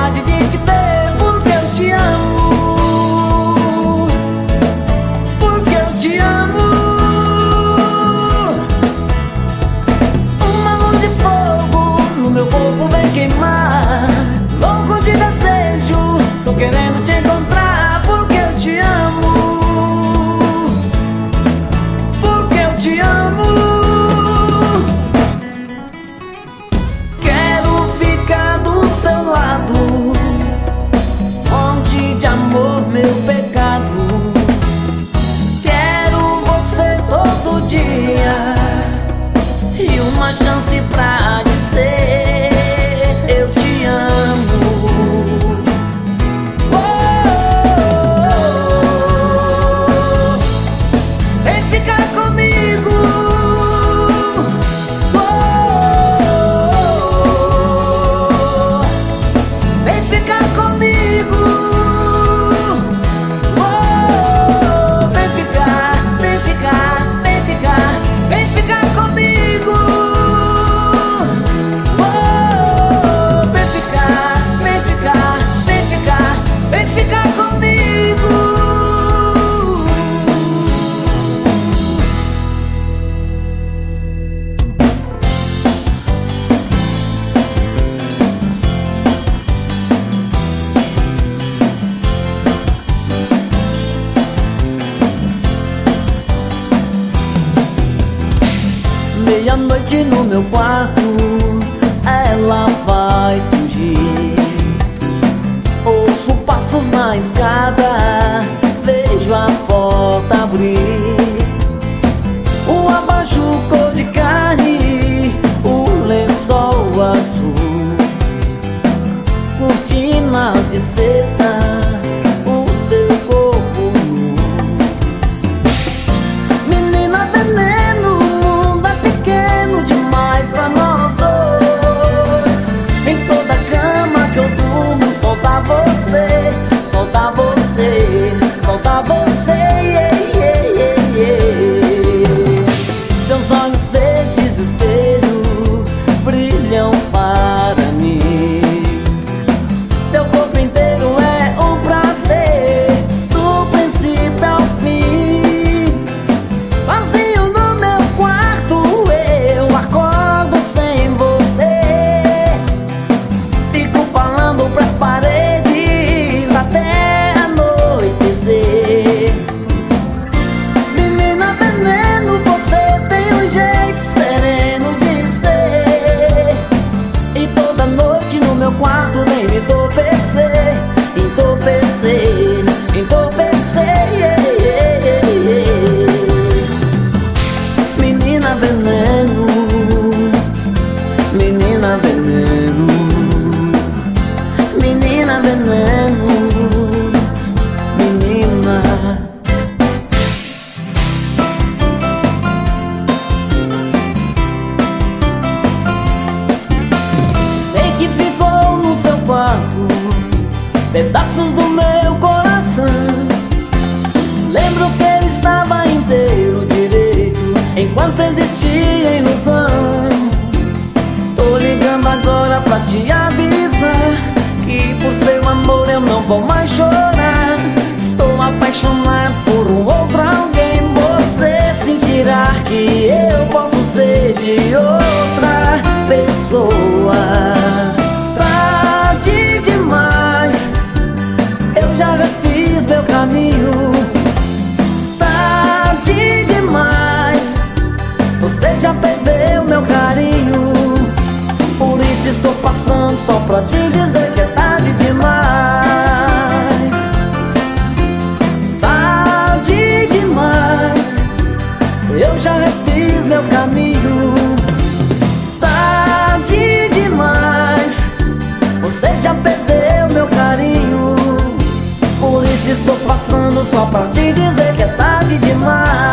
vontade de te ver, porque eu te amo, porque eu te amo. Uma luz de fogo no meu corpo vem queimar, louco de desejo, tô querendo te encontrar, porque eu te amo, porque eu te amo. Quero ficar do seu lado, fonte de amor, meu pecado. Quero você todo dia e uma chance pra dizer eu te amo. Vem ficar comigo, vem ficar comigo, vem ficar, vem ficar, vem ficar, vem ficar comigo, vem ficar, vem ficar, vem ficar, vem ficar comigo. Meia-noite no meu quarto, ela vai surgir. Ouço passos na escada, vejo a porta abrir. O abajur cor de carne, o lençol azul, cortinas de seda, o seu corpo nu. Menina veneno, o mundo é pequeno demais pra nós dois. Em toda cama que eu durmo, solta você, solta você, solta você, yeah, yeah, yeah, yeah. Teus olhos verdes do espelho brilham para mim. Teu corpo inteiro é um prazer, do princípio ao fim. Sozinho no meu quarto eu acordo sem você. Fico falando pras paredes até anoitecer. Menina veneno, você tem um jeito sereno de ser. E toda noite no meu quarto nem me entorpecer, entorpecer, entorpecer, yeah, yeah, yeah, yeah. Menina veneno, menina veneno, menina veneno, menina. Sei que ficou no seu quarto pedaços do meu coração. Lembro que ele estava inteiro direito enquanto existia ilusão. Tô ligando agora pra te avisar que por seu amor eu não vou mais chorar. Estou apaixonado por um outro alguém. Você sentirá que eu posso ser de outra pessoa. Tarde demais, eu já refiz meu caminho. Tarde demais, você já perdeu meu carinho. Por isso estou passando só pra te dizer que é tarde demais. Tarde demais, eu já refiz meu caminho. Tarde demais, você já perdeu meu carinho. Por isso estou passando só pra te dizer que é tarde demais.